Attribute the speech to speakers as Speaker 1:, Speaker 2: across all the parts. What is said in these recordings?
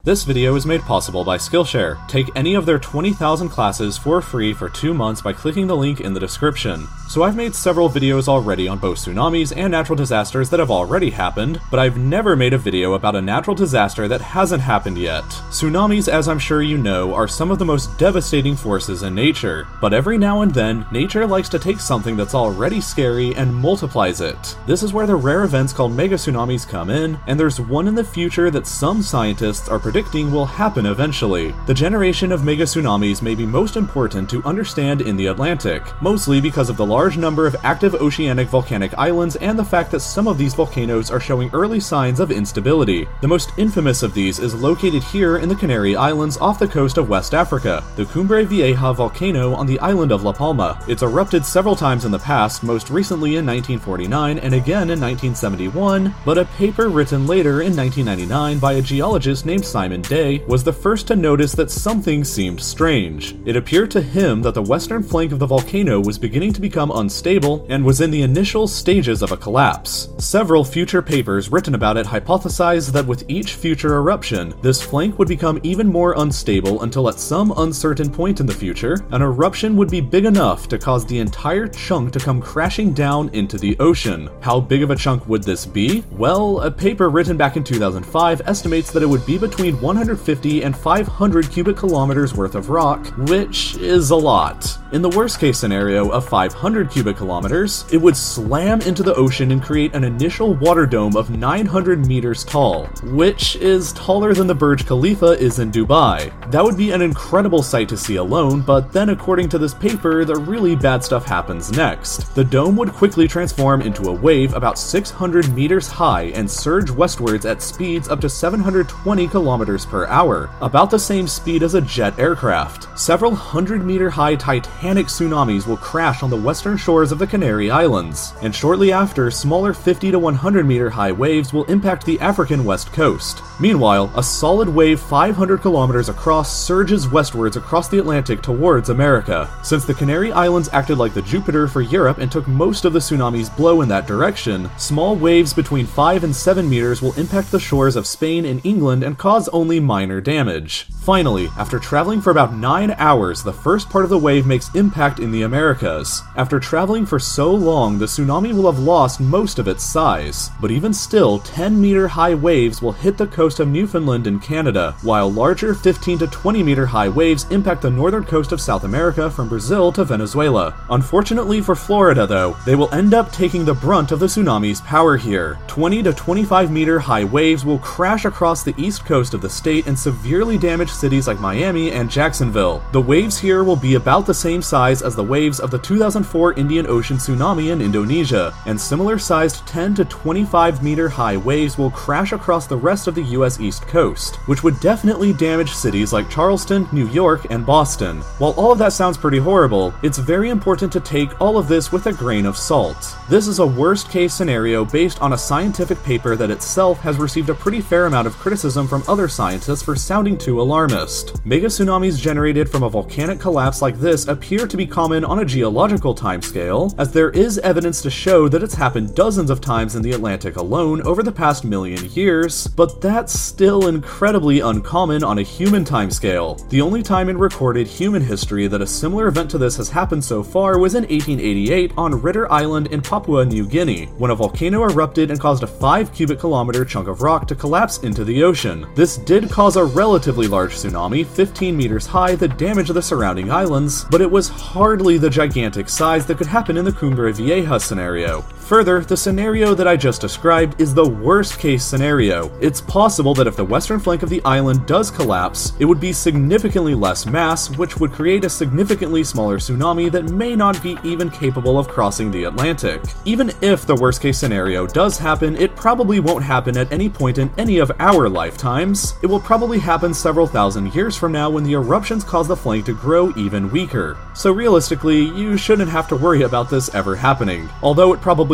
Speaker 1: This video is made possible by Skillshare. Take any of their 20,000 classes for free for 2 months by clicking the link in the description. So I've made several videos already on both tsunamis and natural disasters that have already happened, but I've never made a video about a natural disaster that hasn't happened yet. Tsunamis, as I'm sure you know, are some of the most devastating forces in nature, but every now and then, nature likes to take something that's already scary and multiplies it. This is where the rare events called mega tsunamis come in, and there's one in the future that some scientists are predicting will happen eventually. The generation of mega tsunamis may be most important to understand in the Atlantic, mostly because of the large number of active oceanic volcanic islands and the fact that some of these volcanoes are showing early signs of instability. The most infamous of these is located here in the Canary Islands off the coast of West Africa, the Cumbre Vieja volcano on the island of La Palma. It's erupted several times in the past, most recently in 1949 and again in 1971, but a paper written later in 1999 by a geologist named Simon Day was the first to notice that something seemed strange. It appeared to him that the western flank of the volcano was beginning to become unstable and was in the initial stages of a collapse. Several future papers written about it hypothesized that with each future eruption, this flank would become even more unstable until at some uncertain point in the future, an eruption would be big enough to cause the entire chunk to come crashing down into the ocean. How big of a chunk would this be? Well, a paper written back in 2005 estimates that it would be between 150 and 500 cubic kilometers worth of rock, which is a lot. In the worst case scenario of 500 cubic kilometers, it would slam into the ocean and create an initial water dome of 900 meters tall, which is taller than the Burj Khalifa is in Dubai. That would be an incredible sight to see alone, but then according to this paper, the really bad stuff happens next. The dome would quickly transform into a wave about 600 meters high and surge westwards at speeds up to 720 kilometers per hour, about the same speed as a jet aircraft. Several 100-meter high titanic tsunamis will crash on the western shores of the Canary Islands, and shortly after, smaller 50 to 100-meter high waves will impact the African west coast. Meanwhile, a solid wave 500 kilometers across surges westwards across the Atlantic towards America. Since the Canary Islands acted like the Jupiter for Europe and took most of the tsunamis' blow in that direction, small waves between 5 and 7 meters will impact the shores of Spain and England and cause only minor damage. Finally, after traveling for about 9 hours, the first part of the wave makes impact in the Americas. After traveling for so long, the tsunami will have lost most of its size, but even still, 10-meter high waves will hit the coast of Newfoundland and Canada, while larger 15 to 20-meter high waves impact the northern coast of South America from Brazil to Venezuela. Unfortunately for Florida, though, they will end up taking the brunt of the tsunami's power here. 20 to 25-meter high waves will crash across the east coast of the state and severely damage cities like Miami and Jacksonville. The waves here will be about the same size as the waves of the 2004 Indian Ocean tsunami in Indonesia, and similar-sized 10 to 25-meter high waves will crash across the rest of the US East Coast, which would definitely damage cities like Charleston, New York, and Boston. While all of that sounds pretty horrible, it's very important to take all of this with a grain of salt. This is a worst-case scenario based on a scientific paper that itself has received a pretty fair amount of criticism from other scientists for sounding too alarmist. Mega tsunamis generated from a volcanic collapse like this appear to be common on a geological timescale, as there is evidence to show that it's happened dozens of times in the Atlantic alone over the past million years, but that's still incredibly uncommon on a human timescale. The only time in recorded human history that a similar event to this has happened so far was in 1888 on Ritter Island in Papua New Guinea, when a volcano erupted and caused a 5 cubic kilometer chunk of rock to collapse into the ocean. This did cause a relatively large tsunami, 15 meters high, that damaged the surrounding islands, but it was hardly the gigantic size that could happen in the Cumbre Vieja scenario. Further, the scenario that I just described is the worst case scenario. It's possible that if the western flank of the island does collapse, it would be significantly less mass, which would create a significantly smaller tsunami that may not be even capable of crossing the Atlantic. Even if the worst case scenario does happen, it probably won't happen at any point in any of our lifetimes. It will probably happen several thousand years from now when the eruptions cause the flank to grow even weaker. So realistically, you shouldn't have to worry about this ever happening, although it probably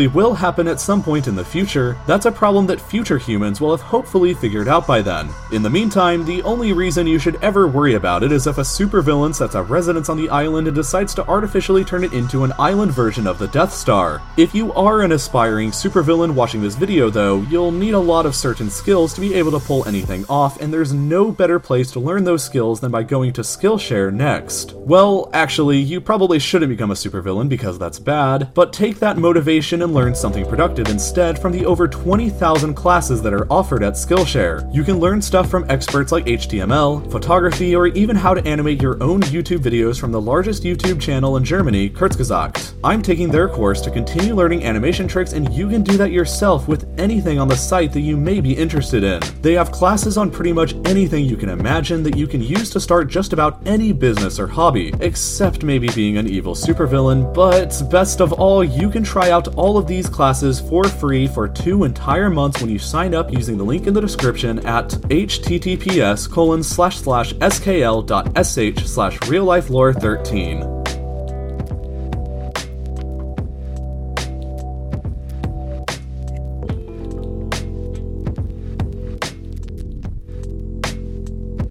Speaker 1: probably will happen at some point in the future, that's a problem that future humans will have hopefully figured out by then. In the meantime, the only reason you should ever worry about it is if a supervillain sets a residence on the island and decides to artificially turn it into an island version of the Death Star. If you are an aspiring supervillain watching this video though, you'll need a lot of certain skills to be able to pull anything off, and there's no better place to learn those skills than by going to Skillshare next. Well, actually, you probably shouldn't become a supervillain because that's bad, but take that motivation and learn something productive instead from the over 20,000 classes that are offered at Skillshare. You can learn stuff from experts like HTML, photography, or even how to animate your own YouTube videos from the largest YouTube channel in Germany, Kurzgesagt. I'm taking their course to continue learning animation tricks, and you can do that yourself with anything on the site that you may be interested in. They have classes on pretty much anything you can imagine that you can use to start just about any business or hobby, except maybe being an evil supervillain, but best of all, you can try out all of these classes for free for 2 entire months when you sign up using the link in the description at https://skl.sh/reallifelore13.